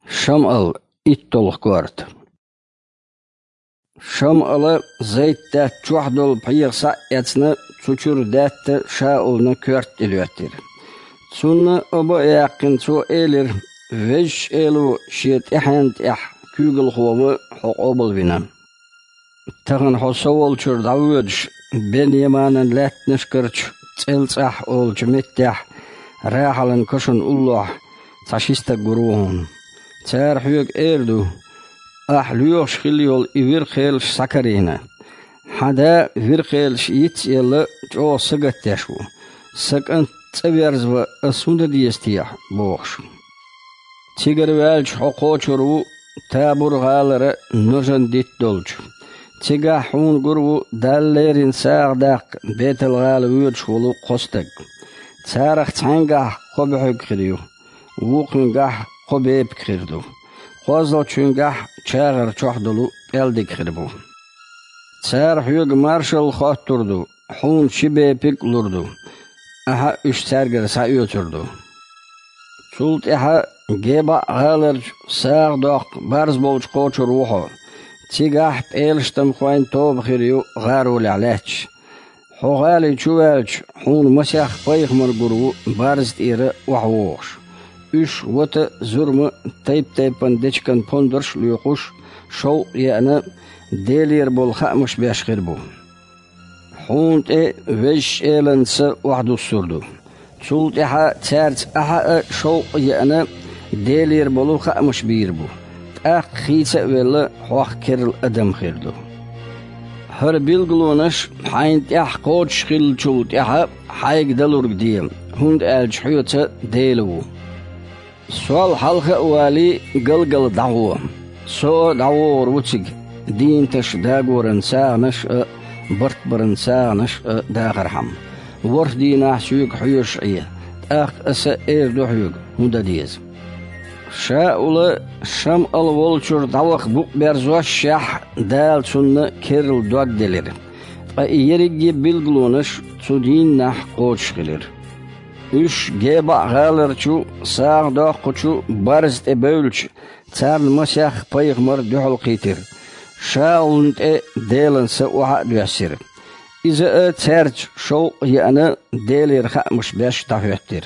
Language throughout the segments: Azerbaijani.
Шам'ал иттолх кварт. Шам'ала зайттат чухдол пиерса яцна цучур датта Шаулна кварт илюаттир. Цунна оба яқин цу элир веж элу шиет ихант их кюгл хуавы хоқобыл вина. Таган хосовол чур давудж бен яманан латнеш кырч цэлцах ол чметтях рахалан кошун уллах цашиста гурухун. Цар хюг эрду أحليوش خليول إفرخيل سكرينا حدا إفرخيلش يتيلا جو سقتشو سكنت تبيرز وأسود ديستيح بوخش تيجر والش حقوشرو تابور غالر نجن ديت دولش تيجا حون قرو داليرين ساغداق بيت الغال ويرش ولو قستق تارخ تعنقح قبحك خريو ووقنقح قبيب خردو قوزل چونگح چاغر چوحدلو الدك خربو تار حيوغ مارشال خاطردو حون شبه بيك لردو اها اش تارگر سايو تردو سولت اها جيبا غالرج ساغ دوق بارز بولج قوچ روحو تيگاح بيلشتم خوين توب خيريو غارو لعلاج حو غالي چوالج حون مسيخ بايخ مرگرو بارز تيره وحووش üç vata zurma taypan dechkan pondurş luyuquş şov yana delir bol xamış beşxir bu. Hunt veş elansa wahdu surdu. Çult aha çerç aha şov yana delir bol xamış bir bu. Aq xisa vela hoq kerl adam xirdu. Her bilglunaş haynt ah qoç xil çult aha hayg dalurg diyem. Hund elç huyota delu. سوال حلقة والي قلقل دعوة سو دعوة روتشك دين تش داغور انسا نش برت برنسا نش داغر حم ورث دينا حسيوك حيوش عيه اخ اسا اير دو حيوك مدى ديز شاولا شام الولشور دعوخ بوك برزوش شاح دال سنة كيرل دوك دلير فايريجي بلغلونش سو دين نح قوش خلير üç geba galerçu sağ doqçu barz ebölç çar masah paygmar duhul qitir şaulnt delense wa düsir iza çerç şov yana delir xamış beş tafettir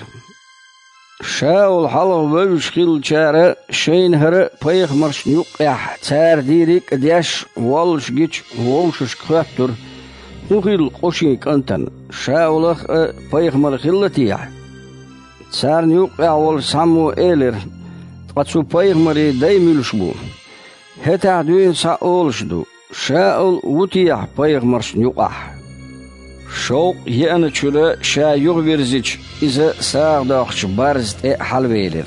şaul halı völç xil çara şeyin hara paygmar şnuq yah çar dirik diş wolş giç wolş qattur Nuhil qoşin kantan şaulaq paygmar xillatiyah Çar nuq awol samu eler qatsu paygmari daymülş bu heta düün sa olşdu şaul utiyah paygmar şnuqah şoq yana çüre şa yuq verziç iza sağdaqç barz halveler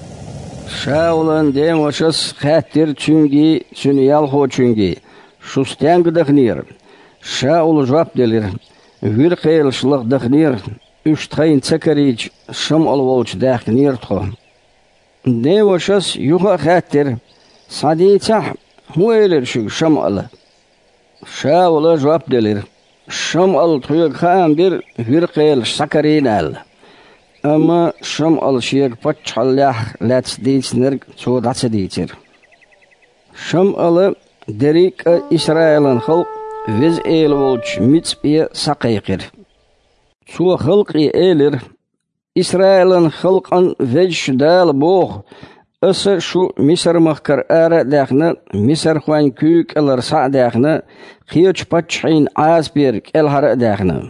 şaulan demoşas xattir çüngi sünyal ho çüngi şustang dagnir Şaul jawab delir. Wir qeylşlıq daxnir üç trayn çakariç şam alvolç daxnir txo. Devoşas yuqa xattir. Saditsah hueler şu şam ala. Şaul jawab delir. Şam al txuyaq xan bir wir qeyl sakarin al. Ama şam al şiyaq patxallah lats ditsner ço datsa ditser. Şam ala derik İsrail'in xalq Viz el volç mitspiye saqayqir. Su xalqi elir İsrail'in xalqan vej dal boğ. Asa şu Misr mahkar ara dağna Misr xwan kük alar sa dağna qiyoç patçhin asberg el hara dağna.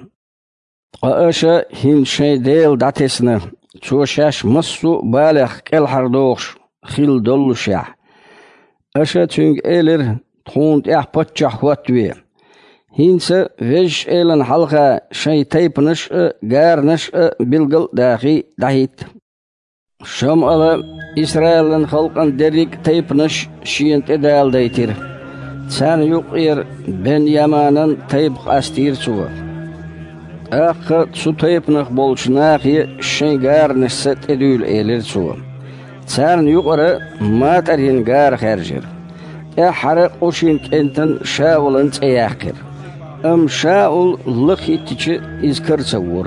Aşa hin şey del datesna çu şaş masu balaq el hardoğ xil dolluşa. Aşa çüng elir txunt yah patçah watwe. Hinse vej elan halqa şey taypnish garnish bilgil dahi dahit şam ala İsrail'in halqan derik taypnish şiyent edal daytir san yuq yer ben yamanan tayp astir suwa aq su taypnih bolçnaqi şey garnish set edül elir suwa san yuqara matarin gar kharjir ahara qoşin enten şavulun ayaqir شاول لخيتش إذكر تصور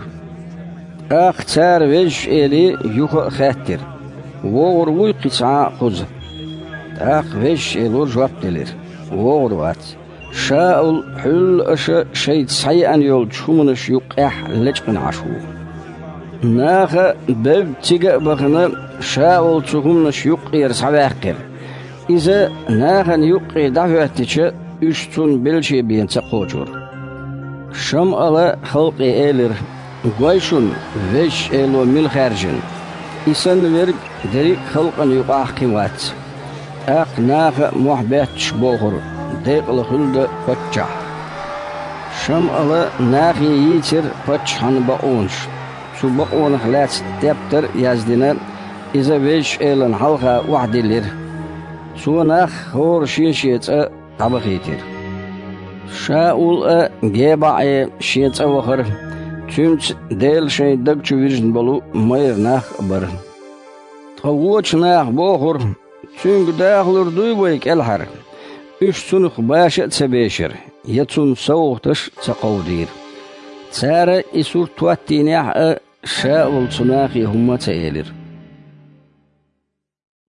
أختار وجه إلي يخ خاتر وور ويقصع خز Ақ веш элур жуап делер. Оғырват. Шаул хүл аша шейд сайан йол чумыныш юқ лечқин ашу. Наха бәб тига бағына Шаул чухумныш юқ саваққир. Иза нахан юқ даваттича үштун белче биенца қочур. Шам ала халқи элир. Гуайшун веш эло мил харжин. Исан верг дерик халқан юқ қимат. Ақ наха мухбетш боғыр. Дейқлы хүлді патча. Шам ала нахи йитер патчан баонш. Су баонх ләц тептер яздина иза веш элан халqa вахдилер. Су нах хор шиншиетса табақитер. Шаул гебаи шиетса вахыр. Түмц дейл шейдаг чувиржн балу майр нах бар. Тавуч нах боғыр. Түнг дағлыр дуйбайк әлхар. Үш сунық башат сәбешір. Ятсун сауқтыш цақаудир. Цара исур туаттинях Шаул цунахи хумма цаэлир.